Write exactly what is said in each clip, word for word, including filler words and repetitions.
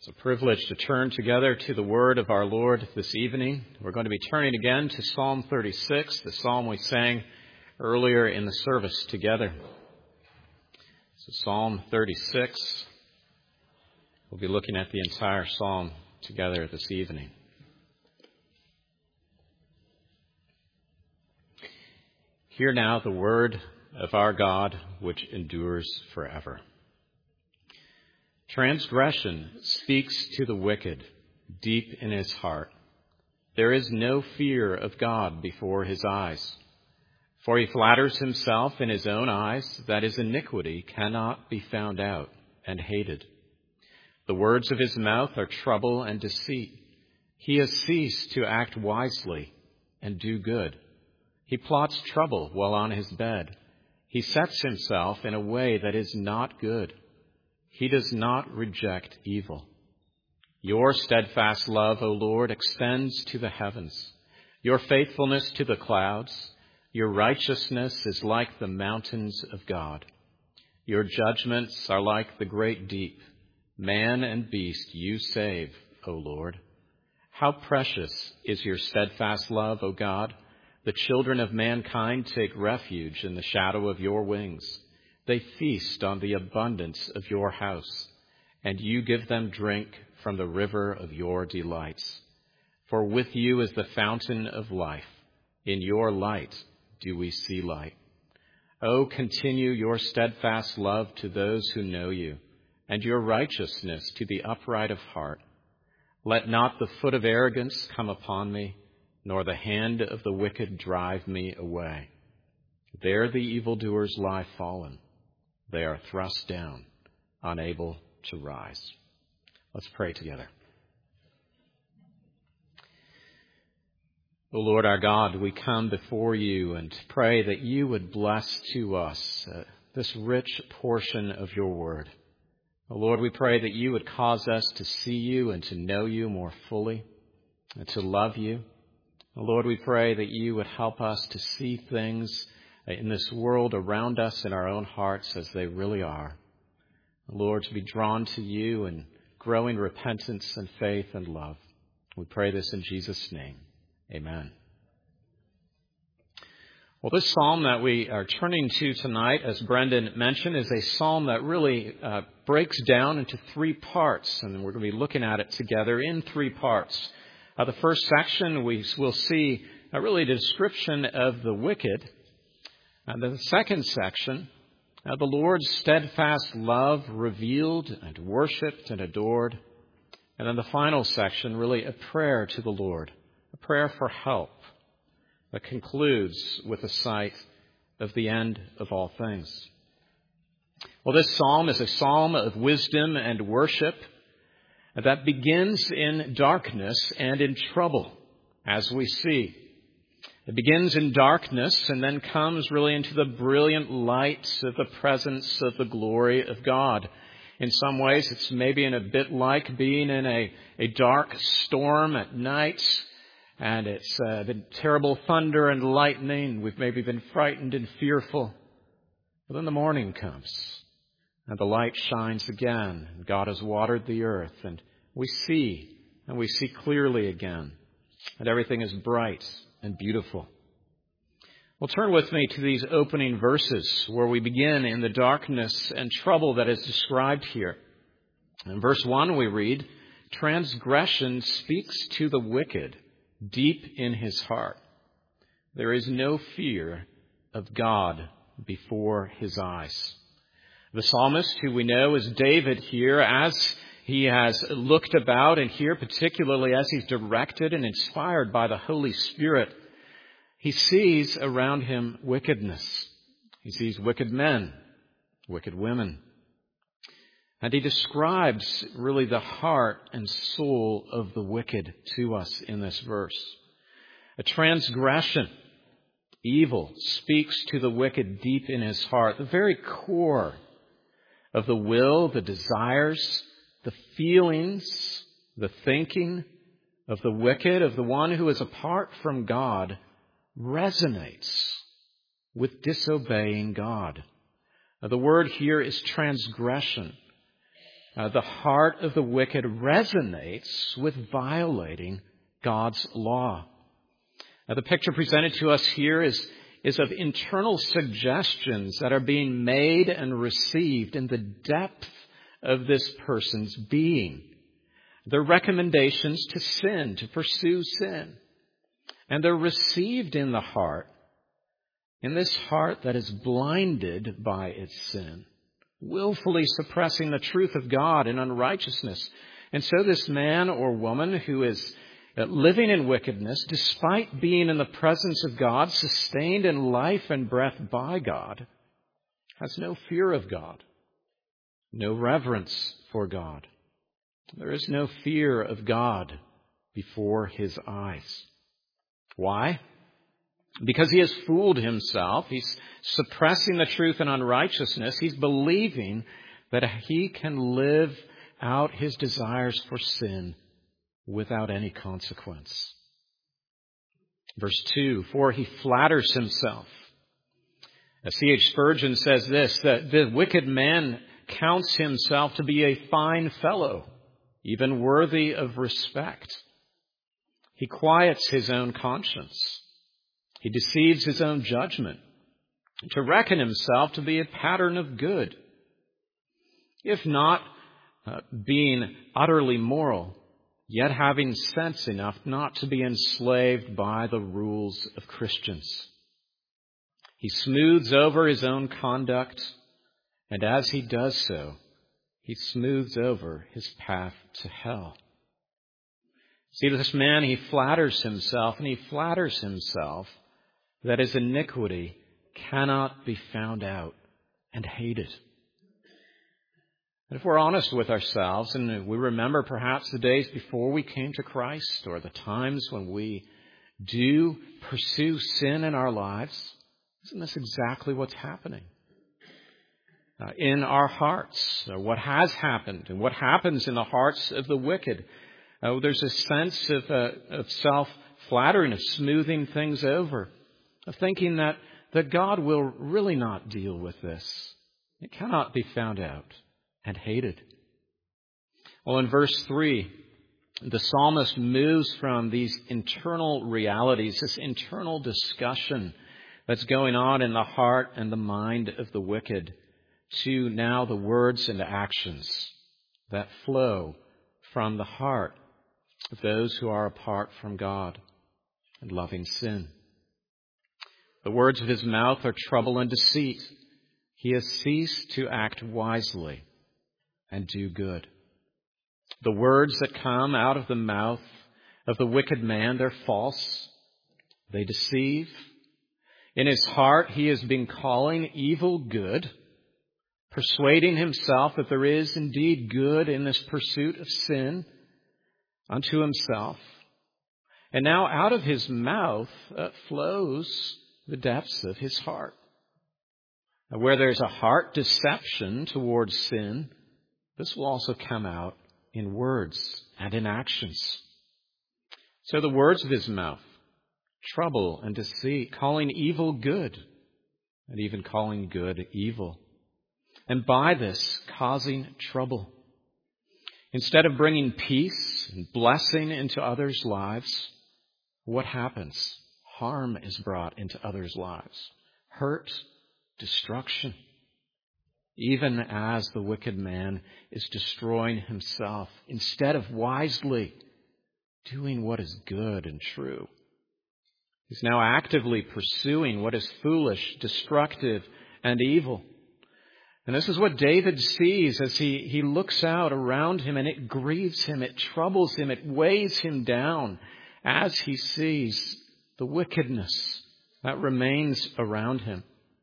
It's a privilege to turn together to the word of our Lord this evening. We're going to be turning again to Psalm thirty-six, the psalm we sang earlier in the service together. So Psalm thirty-six, we'll be looking at the entire psalm together this evening. Hear now the word of our God, which endures forever. Transgression speaks to the wicked deep in his heart. There is no fear of God before his eyes. For he flatters himself in his own eyes that his iniquity cannot be found out and hated. The words of his mouth are trouble and deceit. He has ceased to act wisely and do good. He plots trouble while on his bed. He sets himself in a way that is not good. He does not reject evil. Your steadfast love, O Lord, extends to the heavens, your faithfulness to the clouds. Your righteousness is like the mountains of God. Your judgments are like the great deep. Man and beast you save, O Lord. How precious is your steadfast love, O God. The children of mankind take refuge in the shadow of your wings. They feast on the abundance of your house, and you give them drink from the river of your delights. For with you is the fountain of life. In your light do we see light. Oh, continue your steadfast love to those who know you, and your righteousness to the upright of heart. Let not the foot of arrogance come upon me, nor the hand of the wicked drive me away. There the evildoers lie fallen. They are thrust down, unable to rise. Let's pray together. O Lord our God, we come before you and pray that you would bless to us uh, this rich portion of your word. O Lord, we pray that you would cause us to see you and to know you more fully and to love you. O Lord, we pray that you would help us to see things in this world around us in our own hearts as they really are. Lord, to be drawn to you and grow in repentance and faith and love. We pray this in Jesus' name. Amen. Well, this psalm that we are turning to tonight, as Brendan mentioned, is a psalm that really uh, breaks down into three parts, and we're going to be looking at it together in three parts. Uh, the first section, we will see uh, really a description of the wicked. And then the second section, uh, the Lord's steadfast love revealed and worshipped and adored. And then the final section, really a prayer to the Lord, a prayer for help that concludes with a sight of the end of all things. Well, this psalm is a psalm of wisdom and worship that begins in darkness and in trouble, as we see. It begins in darkness and then comes really into the brilliant light of the presence of the glory of God. In some ways, it's maybe in a bit like being in a, a dark storm at night, and it's uh, been terrible thunder and lightning. We've maybe been frightened and fearful. But then the morning comes, and the light shines again, and God has watered the earth, and we see, and we see clearly again, and everything is bright and beautiful. Well, turn with me to these opening verses where we begin in the darkness and trouble that is described here. In verse one we read, "Transgression speaks to the wicked deep in his heart. There is no fear of God before his eyes." The psalmist, who we know is David here, as he has looked about, and here particularly as he's directed and inspired by the Holy Spirit, he sees around him wickedness. He sees wicked men, wicked women. And he describes really the heart and soul of the wicked to us in this verse. A transgression, evil, speaks to the wicked deep in his heart, the very core of the will, the desires, the feelings, the thinking of the wicked, of the one who is apart from God, resonates with disobeying God. Now, the word here is transgression. Uh, the heart of the wicked resonates with violating God's law. Now, the picture presented to us here is, is of internal suggestions that are being made and received in the depth of this person's being. They're recommendations to sin, to pursue sin. And they're received in the heart, in this heart that is blinded by its sin, willfully suppressing the truth of God in unrighteousness. And so this man or woman who is living in wickedness, despite being in the presence of God, sustained in life and breath by God, has no fear of God, no reverence for God. There is no fear of God before his eyes. Why? Because he has fooled himself. He's suppressing the truth in unrighteousness. He's believing that he can live out his desires for sin without any consequence. Verse two, for he flatters himself. C H Spurgeon says this, that the wicked man counts himself to be a fine fellow, even worthy of respect. He quiets his own conscience. He deceives his own judgment to reckon himself to be a pattern of good. If not uh, being utterly moral, yet having sense enough not to be enslaved by the rules of Christians. He smooths over his own conduct, and as he does so, he smooths over his path to hell. See, this man, he flatters himself, and he flatters himself that his iniquity cannot be found out and hated. And if we're honest with ourselves, and we remember perhaps the days before we came to Christ, or the times when we do pursue sin in our lives, isn't this exactly what's happening? Uh, in our hearts, or what has happened, and what happens in the hearts of the wicked. Uh, there's a sense of, uh, of self-flattering, of smoothing things over, of thinking that, that God will really not deal with this. It cannot be found out and hated. Well, in verse three, the psalmist moves from these internal realities, this internal discussion that's going on in the heart and the mind of the wicked, to now the words and actions that flow from the heart of those who are apart from God and loving sin. The words of his mouth are trouble and deceit. He has ceased to act wisely and do good. The words that come out of the mouth of the wicked man, they're false. They deceive. In his heart, he has been calling evil good, persuading himself that there is indeed good in this pursuit of sin unto himself. And now out of his mouth uh, flows the depths of his heart. Now, where there's a heart deception towards sin, this will also come out in words and in actions. So the words of his mouth, trouble and deceit, calling evil good, and even calling good evil. And by this, causing trouble. Instead of bringing peace and blessing into others' lives, what happens? Harm is brought into others' lives. Hurt, destruction. Even as the wicked man is destroying himself, instead of wisely doing what is good and true. He's now actively pursuing what is foolish, destructive, and evil. And this is what David sees as he, he looks out around him, and it grieves him, it troubles him, it weighs him down as he sees the wickedness that remains around him.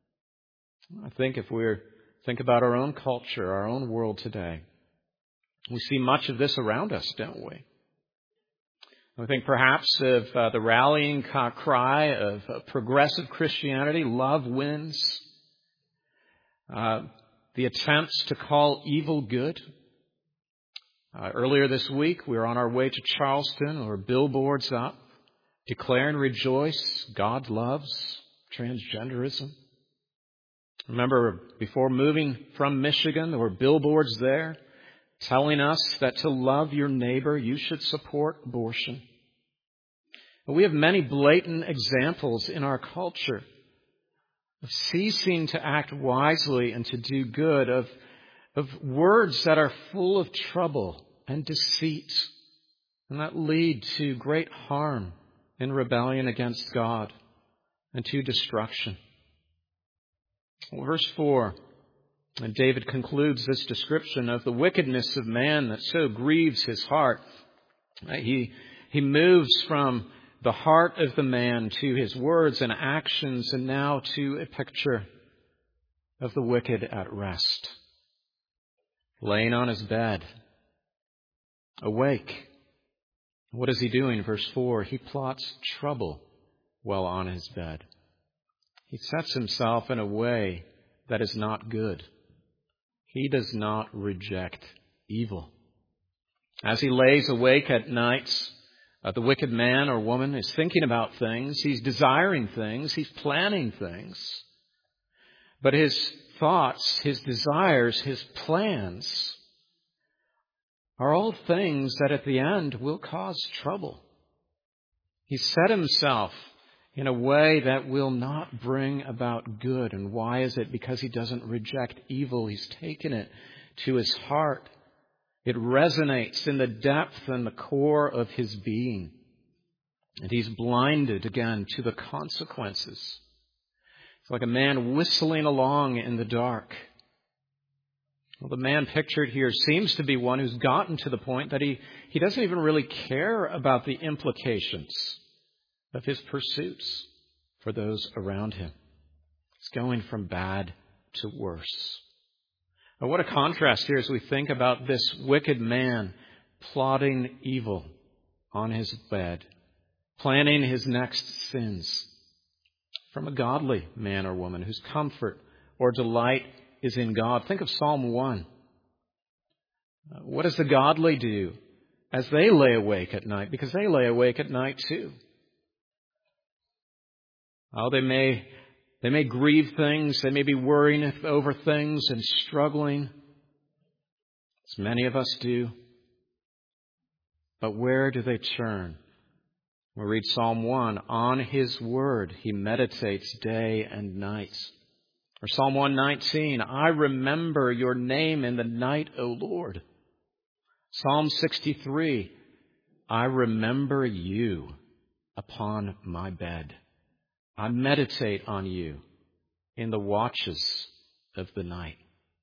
I think if we think about our own culture, our own world today, we see much of this around us, don't we? I think perhaps of uh, the rallying cry of uh, progressive Christianity, love wins. Uh, the attempts to call evil good. Uh, earlier this week, we were on our way to Charleston. There were billboards up, declare and rejoice, God loves transgenderism. Remember, before moving from Michigan, there were billboards there telling us that to love your neighbor, you should support abortion. We have many blatant examples in our culture of ceasing to act wisely and to do good, of, of words that are full of trouble and deceit, and that lead to great harm in rebellion against God and to destruction. Well, verse four, and David concludes this description of the wickedness of man that so grieves his heart. He, he moves from the heart of the man to his words and actions, and now to a picture of the wicked at rest, laying on his bed, awake. What is he doing? Verse four, he plots trouble while on his bed. He sets himself in a way that is not good. He does not reject evil. As he lays awake at nights, uh, the wicked man or woman is thinking about things. He's desiring things. He's planning things. But his thoughts, his desires, his plans are all things that at the end will cause trouble. He set himself in a way that will not bring about good. And why is it? Because he doesn't reject evil. He's taken it to his heart. It resonates in the depth and the core of his being. And he's blinded again to the consequences. It's like a man whistling along in the dark. Well, the man pictured here seems to be one who's gotten to the point that he, he doesn't even really care about the implications of his pursuits for those around him. It's going from bad to worse. Now, what a contrast here as we think about this wicked man plotting evil on his bed, planning his next sins, from a godly man or woman whose comfort or delight is in God. Think of Psalm one. What does the godly do as they lay awake at night? Because they lay awake at night too. Oh, they may, they may grieve things. They may be worrying over things and struggling, as many of us do. But where do they turn? We read Psalm one. On his word he meditates day and night. Or Psalm one nineteen. I remember your name in the night, O Lord. Psalm sixty-three. I remember you upon my bed. I meditate on you in the watches of the night.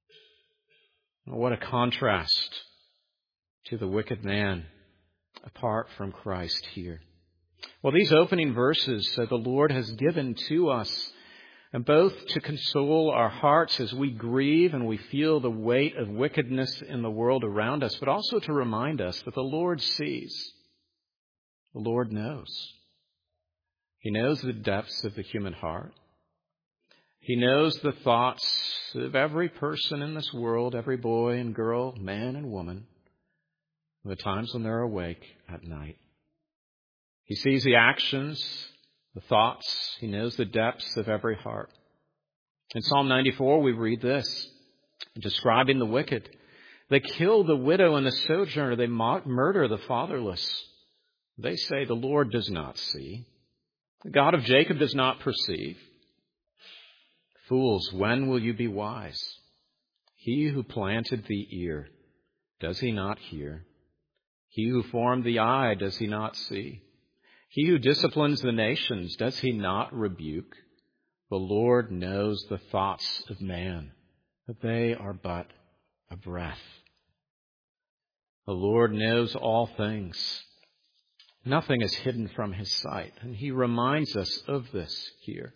What a contrast to the wicked man apart from Christ here. Well, these opening verses uh, the Lord has given to us, and both to console our hearts as we grieve and we feel the weight of wickedness in the world around us, but also to remind us that the Lord sees. The Lord knows. He knows the depths of the human heart. He knows the thoughts of every person in this world, every boy and girl, man and woman, the times when they're awake at night. He sees the actions, the thoughts. He knows the depths of every heart. In Psalm ninety-four, we read this, describing the wicked. They kill the widow and the sojourner. They murder the fatherless. They say, the Lord does not see. The God of Jacob does not perceive. Fools, when will you be wise? He who planted the ear, does he not hear? He who formed the eye, does he not see? He who disciplines the nations, does he not rebuke? The Lord knows the thoughts of man, that they are but a breath. The Lord knows all things. Nothing is hidden from his sight, and he reminds us of this here.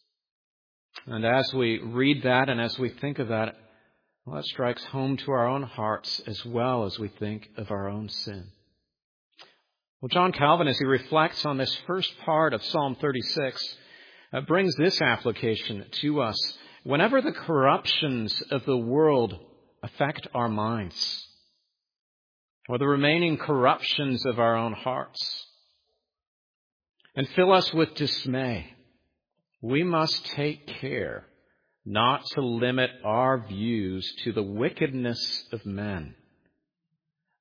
And as we read that and as we think of that, well, that strikes home to our own hearts as well as we think of our own sin. Well, John Calvin, as he reflects on this first part of Psalm thirty-six, uh, brings this application to us. Whenever the corruptions of the world affect our minds, or the remaining corruptions of our own hearts, and fill us with dismay, we must take care not to limit our views to the wickedness of men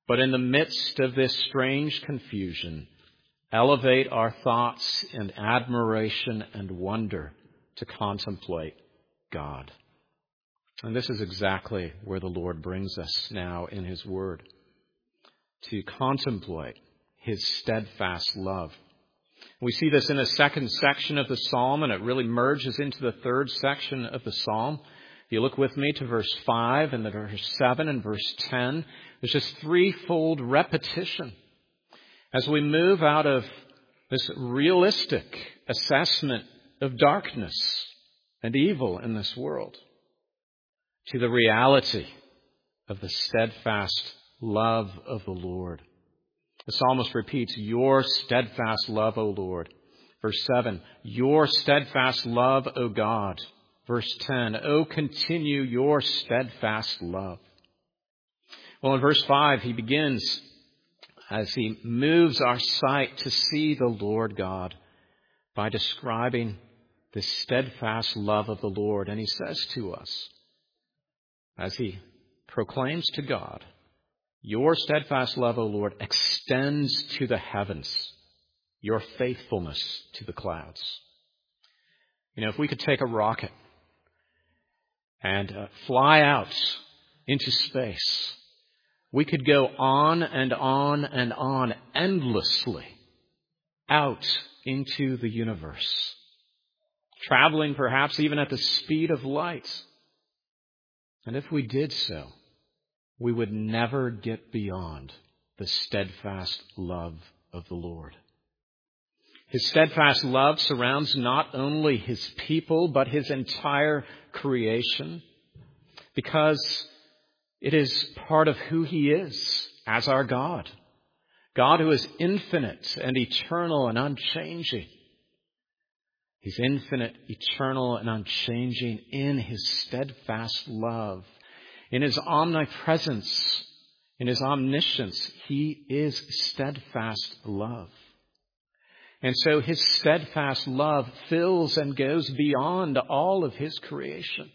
But in the midst of this strange confusion, elevate our thoughts in admiration and wonder to contemplate God. And this is exactly where the Lord brings us now in His Word, to contemplate His steadfast love. We see this in the second section of the psalm, and it really merges into the third section of the psalm. If you look with me to verse five and the verse seven and verse ten, there's this threefold repetition as we move out of this realistic assessment of darkness and evil in this world to the reality of the steadfast love of the Lord. The psalmist repeats, your steadfast love, O Lord. Verse seven, your steadfast love, O God. Verse ten, O continue your steadfast love. Well, in verse five, he begins as he moves our sight to see the Lord God by describing the steadfast love of the Lord. And he says to us, as he proclaims to God, your steadfast love, O Lord, extends to the heavens, your faithfulness to the clouds. You know, if we could take a rocket and uh, fly out into space, we could go on and on and on endlessly out into the universe, traveling perhaps even at the speed of light. And if we did so, we would never get beyond the steadfast love of the Lord. His steadfast love surrounds not only His people, but His entire creation, because it is part of who He is as our God. God who is infinite and eternal and unchanging. He's infinite, eternal, and unchanging in His steadfast love. In His omnipresence, in His omniscience, He is steadfast love. And so His steadfast love fills and goes beyond all of His creation.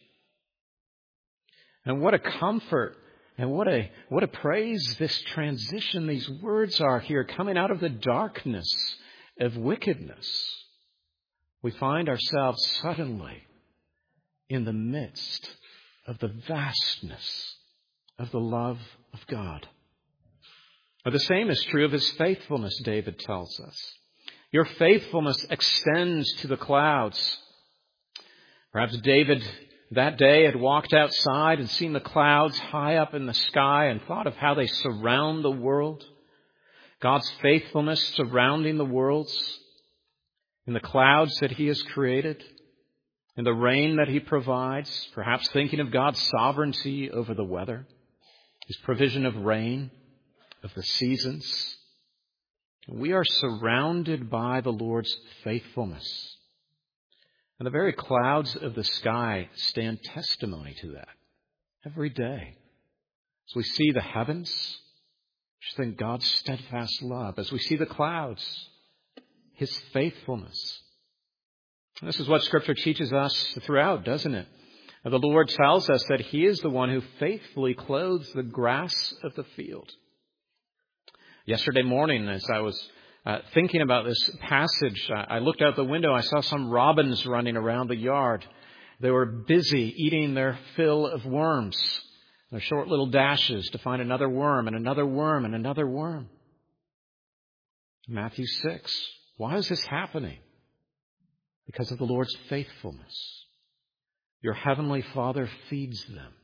And what a comfort and what a, what a praise this transition, these words are here coming out of the darkness of wickedness. We find ourselves suddenly in the midst of the vastness of the love of God. But the same is true of His faithfulness, David tells us. Your faithfulness extends to the clouds. Perhaps David that day had walked outside and seen the clouds high up in the sky and thought of how they surround the world. God's faithfulness surrounding the worlds in the clouds that He has created, in the rain that He provides, perhaps thinking of God's sovereignty over the weather, His provision of rain, of the seasons. We are surrounded by the Lord's faithfulness. And the very clouds of the sky stand testimony to that every day. As we see the heavens, just think God's steadfast love. As we see the clouds, His faithfulness. And this is what Scripture teaches us throughout, doesn't it? The Lord tells us that He is the one who faithfully clothes the grass of the field. Yesterday morning, as I was uh, thinking about this passage, I, I looked out the window. I saw some robins running around the yard. They were busy eating their fill of worms, their short little dashes to find another worm and another worm and another worm. Matthew six. Why is this happening? Because of the Lord's faithfulness. Your heavenly Father feeds them.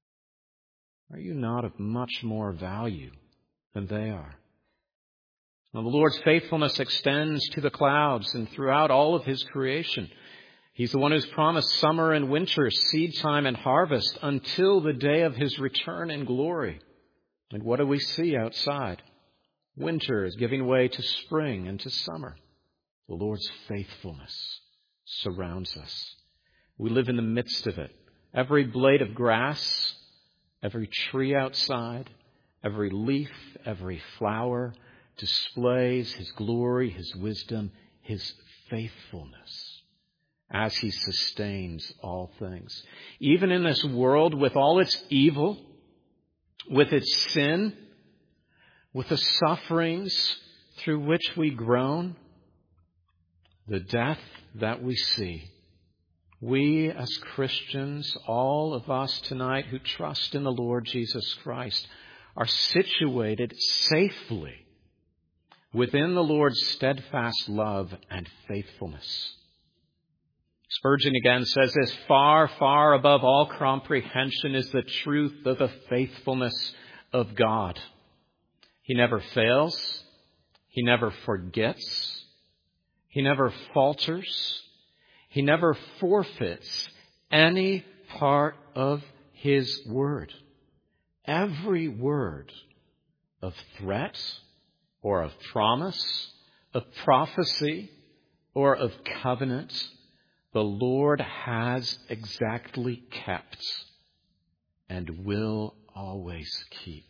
Are you not of much more value than they are? Now, the Lord's faithfulness extends to the clouds and throughout all of His creation. He's the one who's promised summer and winter, seed time and harvest until the day of His return in glory. And what do we see outside? Winter is giving way to spring and to summer. The Lord's faithfulness surrounds us. We live in the midst of it. Every blade of grass, every tree outside, every leaf, every flower displays His glory, His wisdom, His faithfulness as He sustains all things. Even in this world with all its evil, with its sin, with the sufferings through which we groan, the death that we see. We as Christians, all of us tonight who trust in the Lord Jesus Christ, are situated safely within the Lord's steadfast love and faithfulness. Spurgeon again says this, far, far above all comprehension is the truth of the faithfulness of God. He never fails. He never forgets. He never falters. He never forfeits any part of His word. Every word of threat or of promise, of prophecy or of covenant, the Lord has exactly kept and will always keep.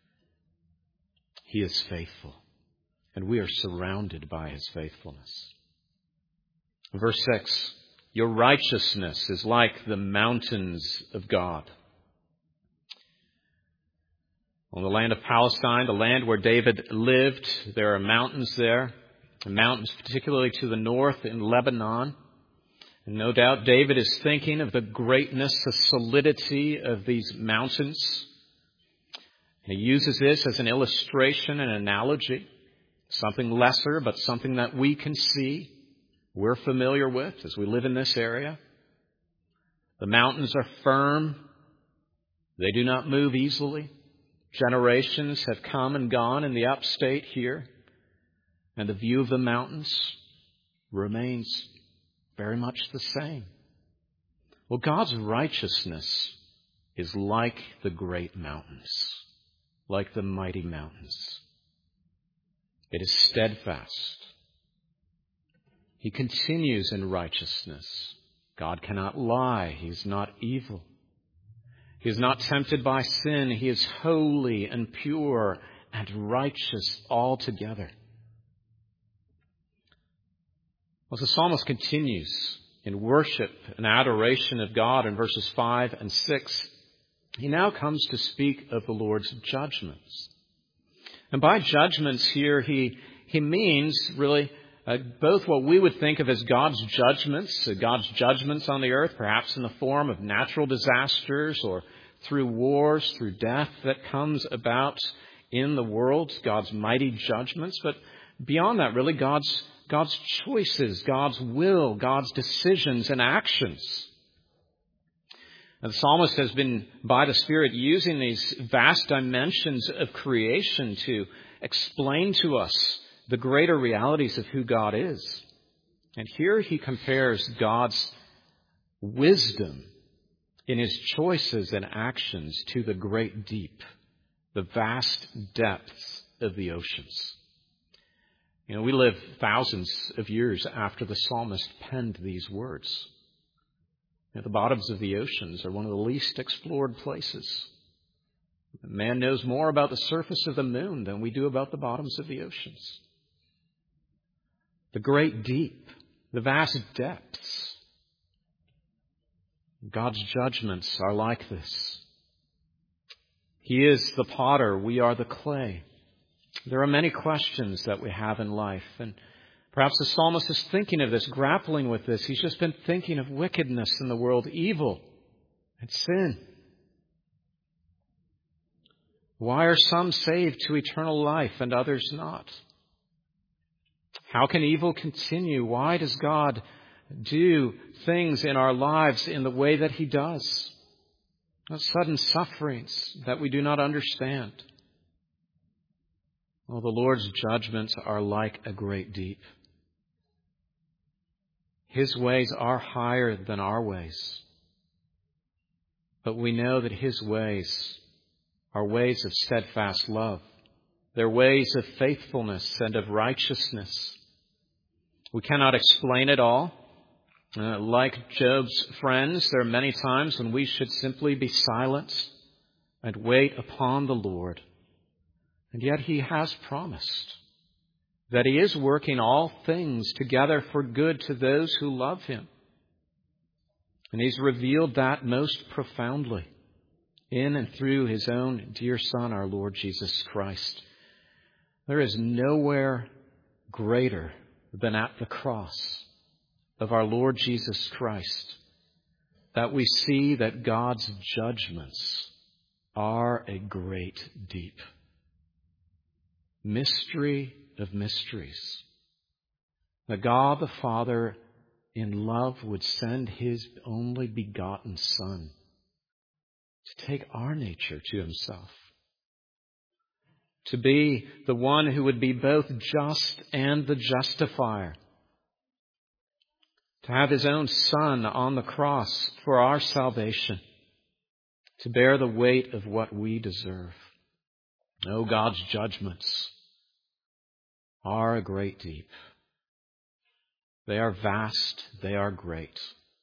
He is faithful, and we are surrounded by His faithfulness. Verse six, your righteousness is like the mountains of God. On the land of Palestine, the land where David lived, there are mountains there, mountains particularly to the north in Lebanon. And no doubt David is thinking of the greatness, the solidity of these mountains. And he uses this as an illustration, an analogy, something lesser, but something that we can see, we're familiar with as we live in this area. The mountains are firm. They do not move easily. Generations have come and gone in the upstate here, and the view of the mountains remains very much the same. Well, God's righteousness is like the great mountains, like the mighty mountains. It is steadfast. He continues in righteousness. God cannot lie. He is not evil. He is not tempted by sin. He is holy and pure and righteous altogether. As the psalmist continues in worship and adoration of God in verses five and six, he now comes to speak of the Lord's judgments. And by judgments here, he, he means really uh, both what we would think of as God's judgments, uh, God's judgments on the earth, perhaps in the form of natural disasters or through wars, through death that comes about in the world, God's mighty judgments. But beyond that, really, God's God's choices, God's will, God's decisions and actions. And the psalmist has been, by the Spirit, using these vast dimensions of creation to explain to us the greater realities of who God is. And here he compares God's wisdom in His choices and actions to the great deep, the vast depths of the oceans. You know, we live thousands of years after the psalmist penned these words. You know, the bottoms of the oceans are one of the least explored places. Man knows more about the surface of the moon than we do about the bottoms of the oceans. The great deep, the vast depths. God's judgments are like this. He is the potter, we are the clay. There are many questions that we have in life, and perhaps the psalmist is thinking of this, grappling with this. He's just been thinking of wickedness in the world, evil and sin. Why are some saved to eternal life and others not? How can evil continue? Why does God do things in our lives in the way that He does? Sudden sufferings that we do not understand. Well, the Lord's judgments are like a great deep. His ways are higher than our ways. But we know that His ways are ways of steadfast love. They're ways of faithfulness and of righteousness. We cannot explain it all. Uh, like Job's friends, there are many times when we should simply be silent and wait upon the Lord. And yet He has promised that He is working all things together for good to those who love Him. And He's revealed that most profoundly in and through His own dear Son, our Lord Jesus Christ. There is nowhere greater than at the cross of our Lord Jesus Christ that we see that God's judgments are a great deep. Mystery of mysteries. That God the Father in love would send His only begotten Son to take our nature to Himself. To be the one who would be both just and the justifier. To have His own Son on the cross for our salvation. To bear the weight of what we deserve. Oh, God's judgments are a great deep. They are vast. They are great.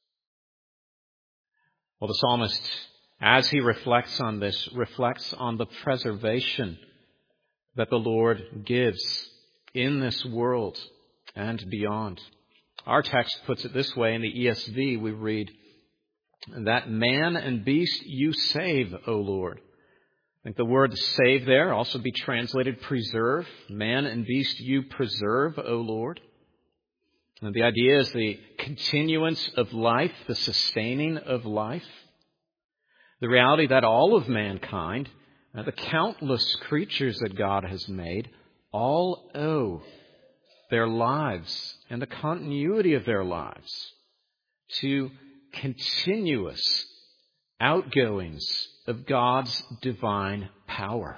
Well, the psalmist, as he reflects on this, reflects on the preservation that the Lord gives in this world and beyond. Our text puts it this way. In the E S V, we read, that man and beast you save, O Lord. I think the word save there also be translated preserve. Man and beast you preserve, O Lord. And the idea is the continuance of life, the sustaining of life. The reality that all of mankind, the countless creatures that God has made, all owe their lives and the continuity of their lives to continuous outgoings of God's divine power.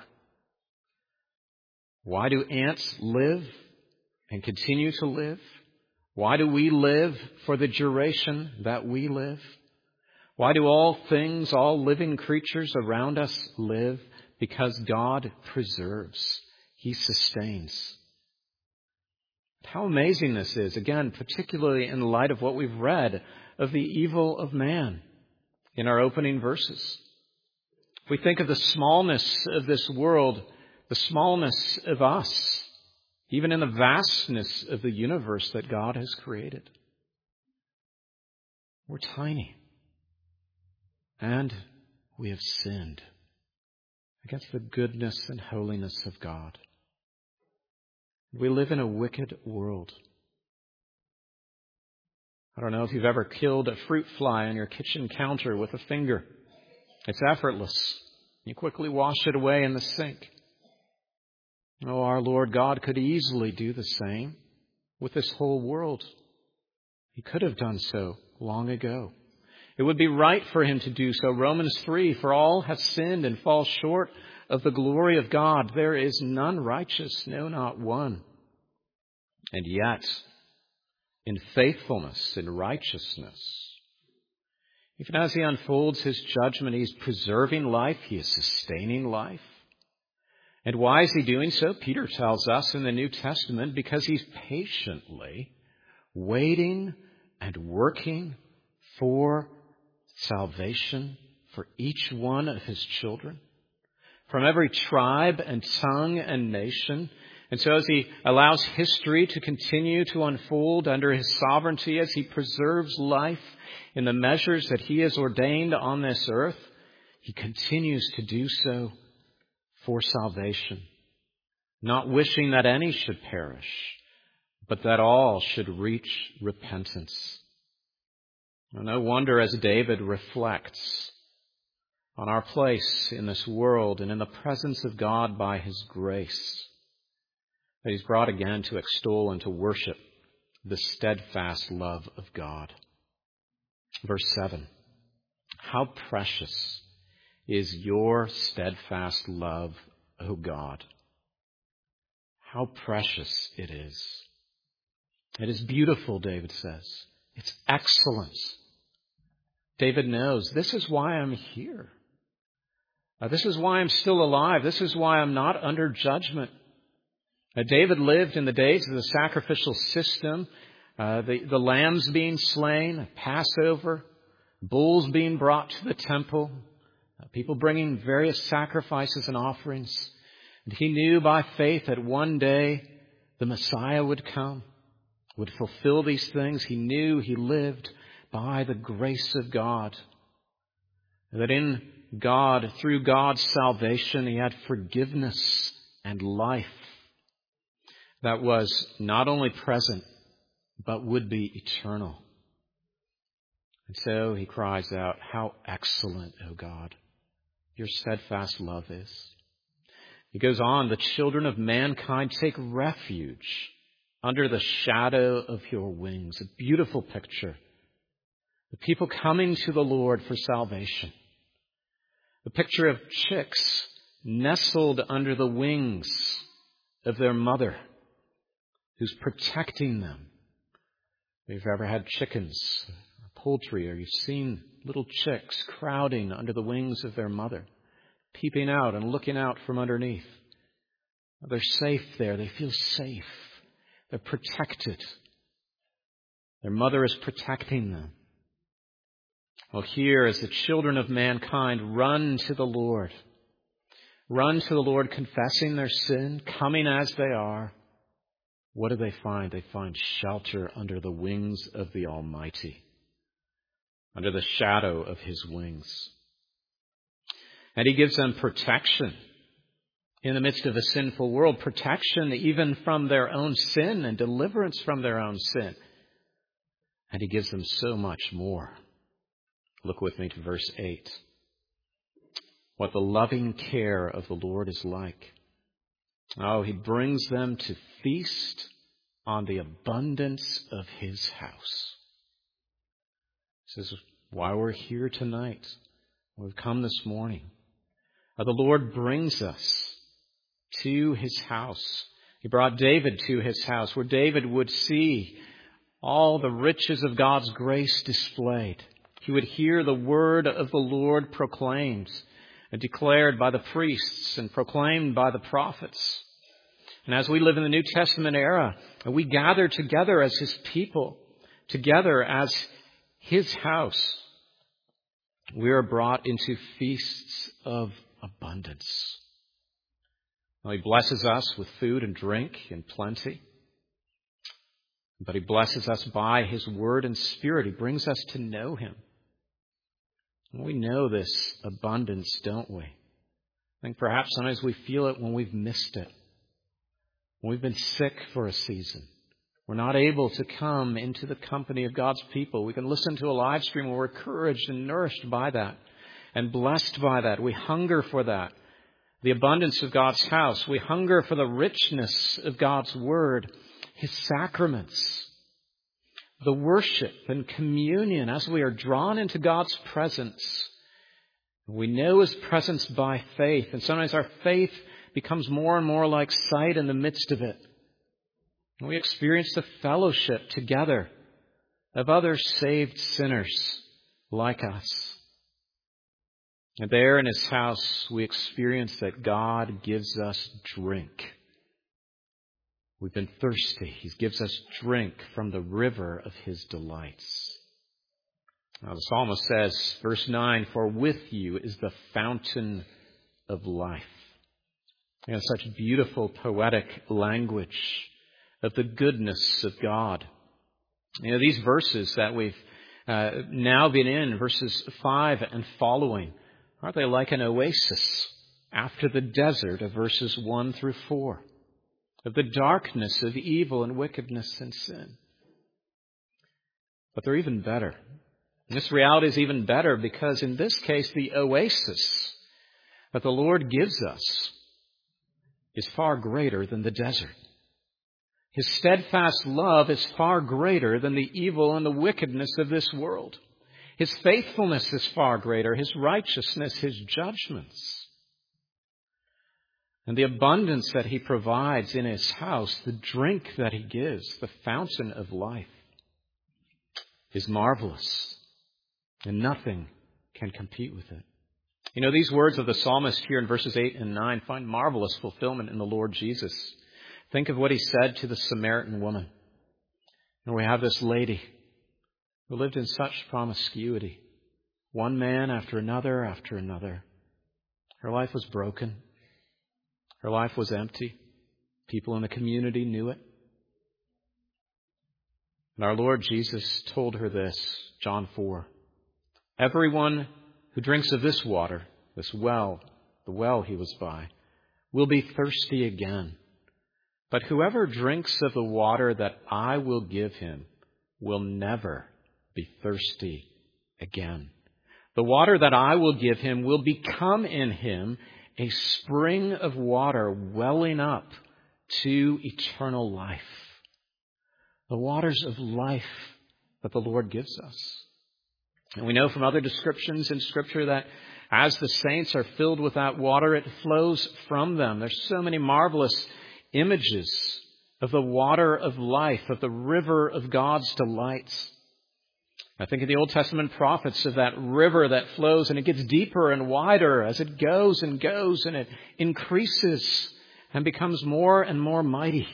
Why do ants live and continue to live? Why do we live for the duration that we live? Why do all things, all living creatures around us live? Because God preserves. He sustains. How amazing this is, again, particularly in light of what we've read of the evil of man in our opening verses. If we think of the smallness of this world, the smallness of us, even in the vastness of the universe that God has created, we're tiny. And we have sinned against the goodness and holiness of God. We live in a wicked world. I don't know if you've ever killed a fruit fly on your kitchen counter with a finger. It's effortless. You quickly wash it away in the sink. Oh, our Lord God could easily do the same with this whole world. He could have done so long ago. It would be right for Him to do so. Romans three, for all have sinned and fall short of the glory of God. There is none righteous, no, not one. And yet, in faithfulness, in righteousness, even as He unfolds His judgment, He is preserving life, He is sustaining life. And why is He doing so? Peter tells us in the New Testament, because He's patiently waiting and working for salvation for each one of His children, from every tribe and tongue and nation. And so as He allows history to continue to unfold under His sovereignty, as He preserves life in the measures that He has ordained on this earth, He continues to do so for salvation, not wishing that any should perish, but that all should reach repentance. No wonder as David reflects on our place in this world and in the presence of God by His grace, that He's brought again to extol and to worship the steadfast love of God. Verse seven, how precious is your steadfast love, O God. How precious it is. It is beautiful, David says. It's excellent. David knows, this is why I'm here. Uh, this is why I'm still alive. This is why I'm not under judgment. Uh, David lived in the days of the sacrificial system, uh, the, the lambs being slain, Passover, bulls being brought to the temple, uh, people bringing various sacrifices and offerings. And he knew by faith that one day the Messiah would come, would fulfill these things. He knew he lived by the grace of God. That in God, through God's salvation, he had forgiveness and life that was not only present, but would be eternal. And so he cries out, "How excellent, O God, your steadfast love is." He goes on, "The children of mankind take refuge under the shadow of your wings." A beautiful picture. The people coming to the Lord for salvation. The picture of chicks nestled under the wings of their mother, who's protecting them. If you've ever had chickens, or poultry, or you've seen little chicks crowding under the wings of their mother, peeping out and looking out from underneath. They're safe there. They feel safe. They're protected. Their mother is protecting them. Well, here, as the children of mankind run to the Lord, run to the Lord confessing their sin, coming as they are, what do they find? They find shelter under the wings of the Almighty, under the shadow of His wings. And He gives them protection in the midst of a sinful world, protection even from their own sin and deliverance from their own sin. And He gives them so much more. Look with me to verse eight. What the loving care of the Lord is like. Oh, He brings them to feast on the abundance of His house. This is why we're here tonight. We've come this morning. The Lord brings us to His house. He brought David to His house, where David would see all the riches of God's grace displayed. He would hear the word of the Lord proclaimed and declared by the priests and proclaimed by the prophets. And as we live in the New Testament era, we gather together as His people, together as His house, we are brought into feasts of abundance. Well, He blesses us with food and drink in plenty. But He blesses us by His word and Spirit. He brings us to know Him. We know this abundance, don't we? I think perhaps sometimes we feel it when we've missed it. When we've been sick for a season. We're not able to come into the company of God's people. We can listen to a live stream where we're encouraged and nourished by that and blessed by that. We hunger for that. The abundance of God's house. We hunger for the richness of God's word, His sacraments, the worship and communion as we are drawn into God's presence. We know His presence by faith, and sometimes our faith becomes more and more like sight in the midst of it. We experience the fellowship together of other saved sinners like us. And there in His house, we experience that God gives us drink. We've been thirsty. He gives us drink from the river of His delights. Now the psalmist says, verse nine, "For with you is the fountain of life." You know, such beautiful poetic language of the goodness of God. You know, these verses that we've uh, now been in, verses five and following, aren't they like an oasis after the desert of verses one through four? Of the darkness of evil and wickedness and sin. But they're even better. And this reality is even better because in this case, the oasis that the Lord gives us is far greater than the desert. His steadfast love is far greater than the evil and the wickedness of this world. His faithfulness is far greater. His righteousness, His judgments. And the abundance that He provides in His house, the drink that He gives, the fountain of life, is marvelous. And nothing can compete with it. You know, these words of the psalmist here in verses eight and nine find marvelous fulfillment in the Lord Jesus. Think of what He said to the Samaritan woman. And we have this lady who lived in such promiscuity. One man after another after another. Her life was broken. Her life was empty. People in the community knew it. And our Lord Jesus told her this, John four. "Everyone who drinks of this water, this well, the well He was by, will be thirsty again. But whoever drinks of the water that I will give him will never be thirsty again. The water that I will give him will become in him a spring of water welling up to eternal life. The waters of life that the Lord gives us. And we know from other descriptions in Scripture that as the saints are filled with that water, it flows from them. There's so many marvelous images of the water of life, of the river of God's delights. I think of the Old Testament prophets of that river that flows, and it gets deeper and wider as it goes and goes, and it increases and becomes more and more mighty.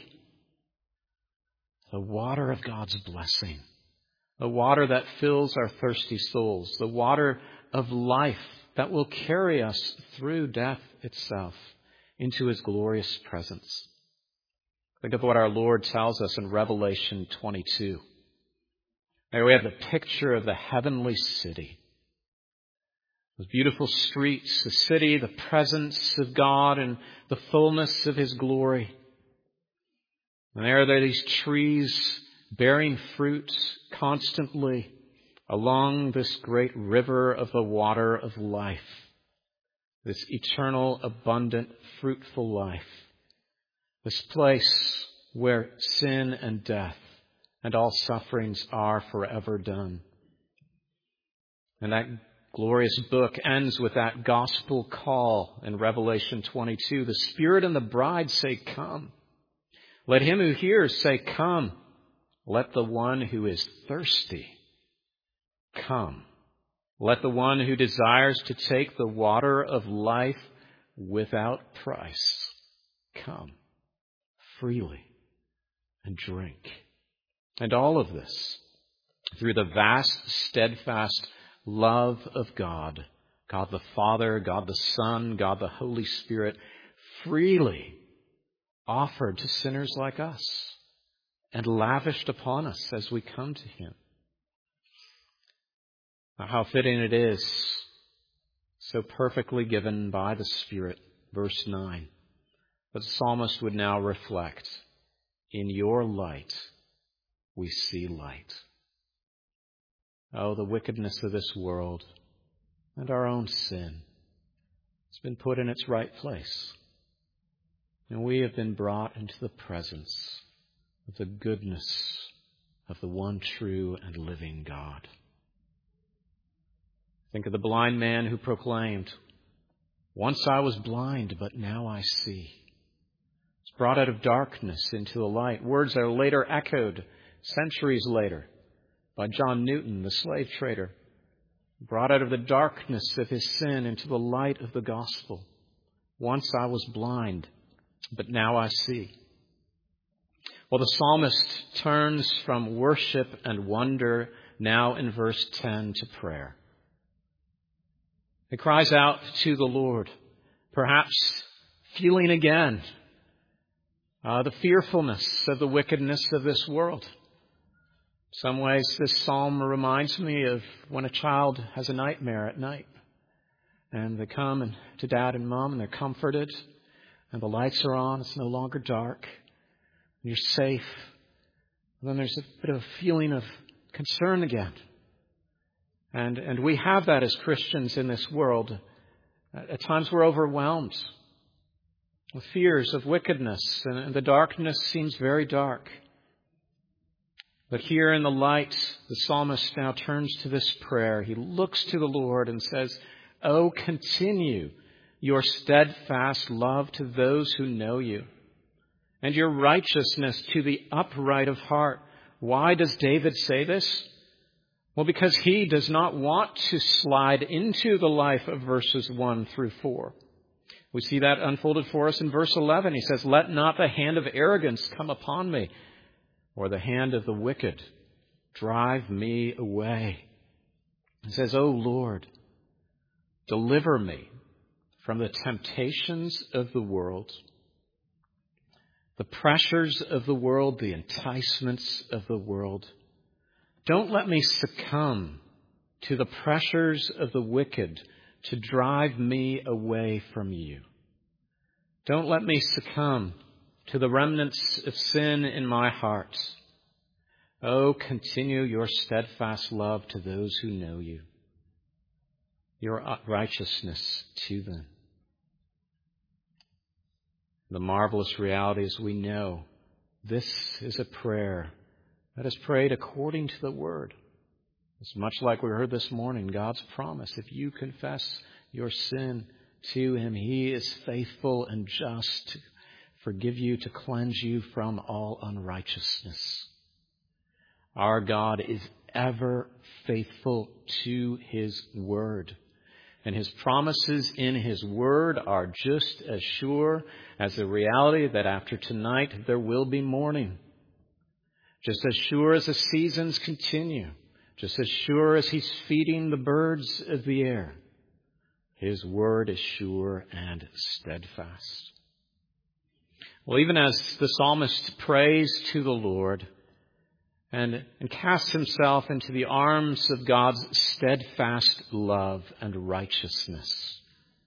The water of God's blessing, the water that fills our thirsty souls, the water of life that will carry us through death itself into His glorious presence. Think of what our Lord tells us in Revelation twenty-two. There we have the picture of the heavenly city. Those beautiful streets, the city, the presence of God and the fullness of His glory. And there are these trees bearing fruit constantly along this great river of the water of life. This eternal, abundant, fruitful life. This place where sin and death and all sufferings are forever done. And that glorious book ends with that gospel call in Revelation twenty-two. The Spirit and the bride say, "Come." Let him who hears say, "Come." Let the one who is thirsty come. Let the one who desires to take the water of life without price come freely and drink. And all of this through the vast, steadfast love of God, God the Father, God the Son, God the Holy Spirit, freely offered to sinners like us and lavished upon us as we come to Him. Now, how fitting it is, so perfectly given by the Spirit, verse nine, that the psalmist would now reflect, "In your light we see light." Oh, the wickedness of this world and our own sin has been put in its right place. And we have been brought into the presence of the goodness of the one true and living God. Think of the blind man who proclaimed, "Once I was blind, but now I see." It's brought out of darkness into the light. Words that are later echoed centuries later by John Newton, the slave trader. Brought out of the darkness of his sin into the light of the gospel. Once I was blind, but now I see. Well, the psalmist turns from worship and wonder now in verse ten to prayer. He cries out to the Lord, perhaps feeling again uh, the fearfulness of the wickedness of this world. In some ways, this psalm reminds me of when a child has a nightmare at night. And they come and, to dad and mom, and they're comforted. And the lights are on. It's no longer dark. And you're safe. And then there's a bit of a feeling of concern again. And and we have that as Christians in this world. At times we're overwhelmed with fears of wickedness. And, and the darkness seems very dark. But here in the light, the psalmist now turns to this prayer. He looks to the Lord and says, "Oh, continue your steadfast love to those who know you, and your righteousness to the upright of heart." Why does David say this? Well, because he does not want to slide into the life of verses one through four. We see that unfolded for us in verse eleven. He says, "Let not the hand of arrogance come upon me, or the hand of the wicked drive me away." He says, "O Lord, deliver me from the temptations of the world, the pressures of the world, the enticements of the world. Don't let me succumb to the pressures of the wicked to drive me away from you. Don't let me succumb to the remnants of sin in my heart. Oh, continue your steadfast love to those who know you, your righteousness to them. The marvelous reality is we know this is a prayer that is prayed according to the Word. It's much like we heard this morning, God's promise. If you confess your sin to Him, He is faithful and just to forgive you, to cleanse you from all unrighteousness. Our God is ever faithful to His Word. And His promises in His Word are just as sure as the reality that after tonight there will be morning. Just as sure as the seasons continue. Just as sure as He's feeding the birds of the air. His Word is sure and steadfast. Well, even as the psalmist prays to the Lord and, and casts himself into the arms of God's steadfast love and righteousness,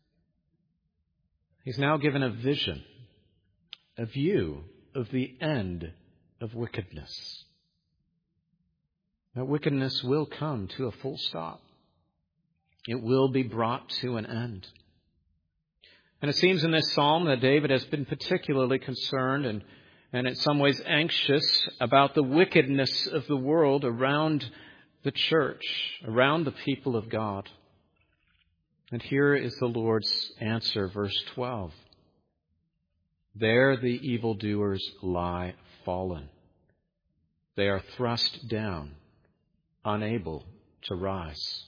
he's now given a vision, a view of the end of wickedness. That wickedness will come to a full stop. It will be brought to an end. And it seems in this psalm that David has been particularly concerned and, and in some ways anxious about the wickedness of the world around the church, around the people of God. And here is the Lord's answer, verse twelve. There the evildoers lie fallen. They are thrust down, unable to rise.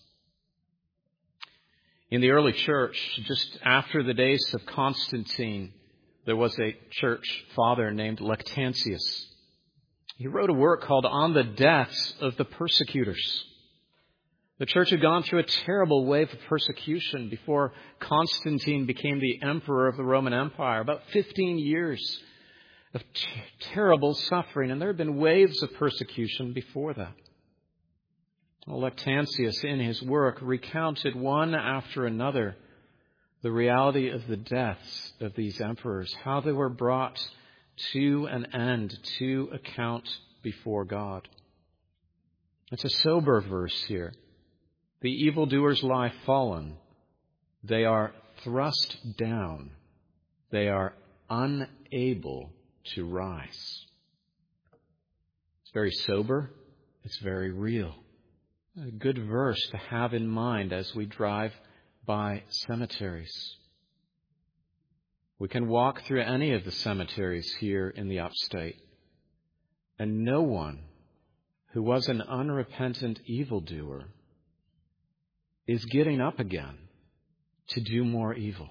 In the early church, just after the days of Constantine, there was a church father named Lactantius. He wrote a work called On the Deaths of the Persecutors. The church had gone through a terrible wave of persecution before Constantine became the emperor of the Roman Empire. About fifteen years of t- terrible suffering, and there had been waves of persecution before that. Well, Lactantius, in his work, recounted one after another the reality of the deaths of these emperors, how they were brought to an end, to account before God. It's a sober verse here. The evildoers lie fallen. They are thrust down. They are unable to rise. It's very sober. It's very real. A good verse to have in mind as we drive by cemeteries. We can walk through any of the cemeteries here in the upstate, and no one who was an unrepentant evildoer is getting up again to do more evil.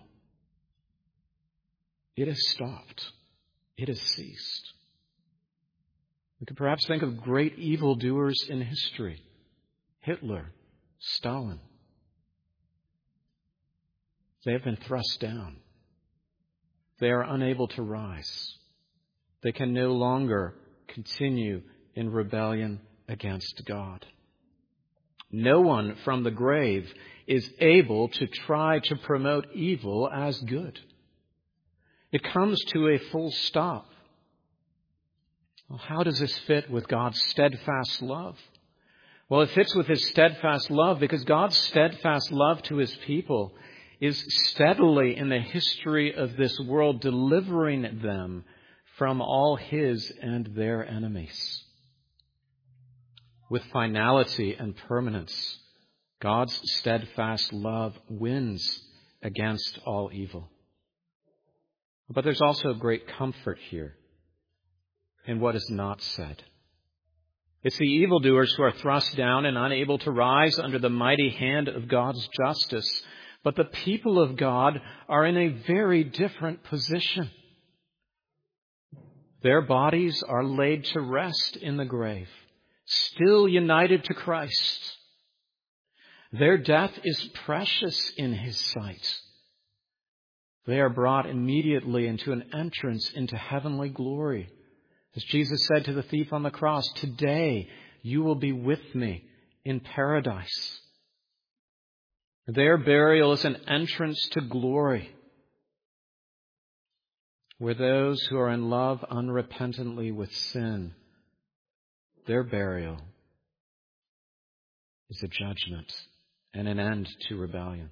It has stopped. It has ceased. We could perhaps think of great evildoers in history. Hitler, Stalin. They have been thrust down. They are unable to rise. They can no longer continue in rebellion against God. No one from the grave is able to try to promote evil as good. It comes to a full stop. Well, how does this fit with God's steadfast love? Well, it fits with His steadfast love because God's steadfast love to His people is steadily in the history of this world delivering them from all His and their enemies. With finality and permanence, God's steadfast love wins against all evil. But there's also great comfort here in what is not said. It's the evildoers who are thrust down and unable to rise under the mighty hand of God's justice. But the people of God are in a very different position. Their bodies are laid to rest in the grave, still united to Christ. Their death is precious in His sight. They are brought immediately into an entrance into heavenly glory. As Jesus said to the thief on the cross, today you will be with me in paradise. Their burial is an entrance to glory. where those who are in love unrepentantly with sin, their burial is a judgment and an end to rebellion.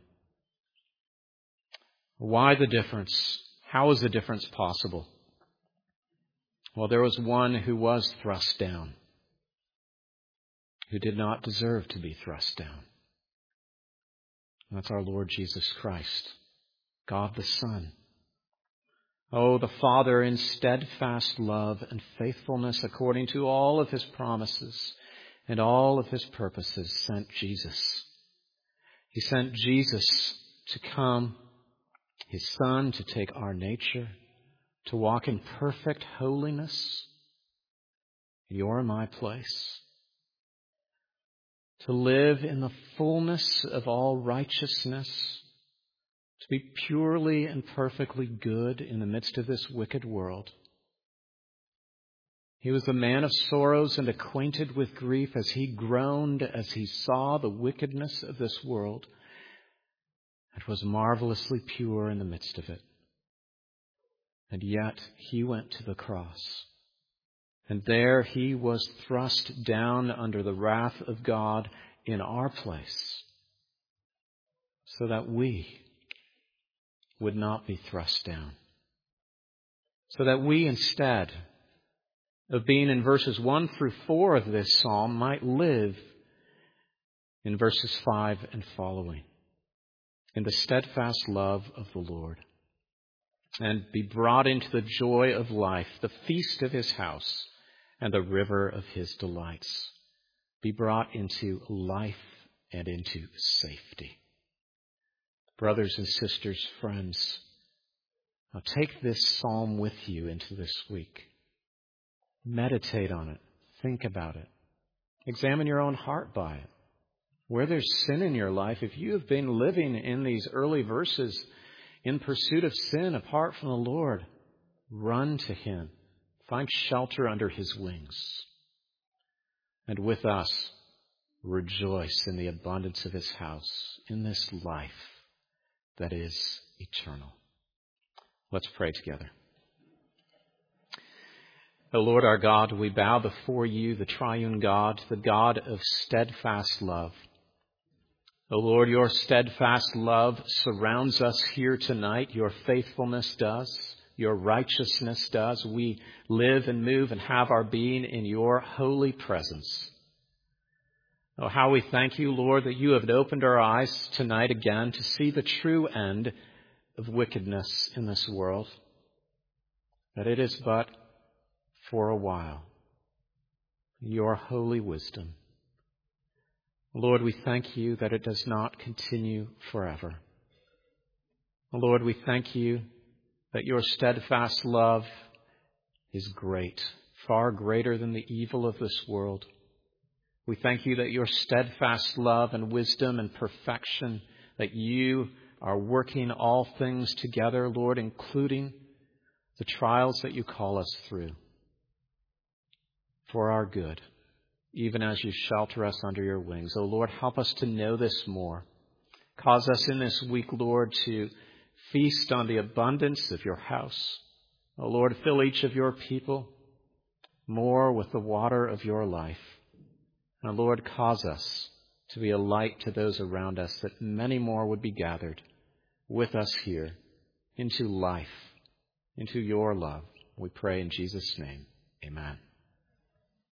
Why the difference? How is the difference possible? Well, there was one who was thrust down, who did not deserve to be thrust down. That's our Lord Jesus Christ, God the Son. Oh, the Father, in steadfast love and faithfulness according to all of his promises and all of his purposes, sent Jesus. He sent Jesus to come, his Son, to take our nature, to walk in perfect holiness in your and my place, to live in the fullness of all righteousness, to be purely and perfectly good in the midst of this wicked world. He was a man of sorrows and acquainted with grief as he groaned as he saw the wickedness of this world, and was marvelously pure in the midst of it. And yet he went to the cross, and there he was thrust down under the wrath of God in our place, so that we would not be thrust down. So that we, instead of being in verses one through four of this psalm, might live in verses five and following, in the steadfast love of the Lord, and be brought into the joy of life, the feast of his house, and the river of his delights. Be brought into life and into safety. Brothers and sisters, friends, now take this psalm with you into this week. Meditate on it. Think about it. Examine your own heart by it. Where there's sin in your life, if you have been living in these early verses in pursuit of sin apart from the Lord, run to him. Find shelter under his wings. And with us, rejoice in the abundance of his house, in this life that is eternal. Let's pray together. O Lord our God, we bow before you, the triune God, the God of steadfast love. O Lord, your steadfast love surrounds us here tonight. Your faithfulness does. Your righteousness does. We live and move and have our being in your holy presence. Oh, how we thank you, Lord, that you have opened our eyes tonight again to see the true end of wickedness in this world. That it is but for a while. Your holy wisdom. Lord, we thank you that it does not continue forever. Lord, we thank you that your steadfast love is great, far greater than the evil of this world. We thank you that your steadfast love and wisdom and perfection, that you are working all things together, Lord, including the trials that you call us through, for our good, even as you shelter us under your wings. Oh, Lord, help us to know this more. Cause us in this week, Lord, to feast on the abundance of your house. Oh, Lord, fill each of your people more with the water of your life. And Lord, cause us to be a light to those around us, that many more would be gathered with us here into life, into your love. We pray in Jesus' name. Amen.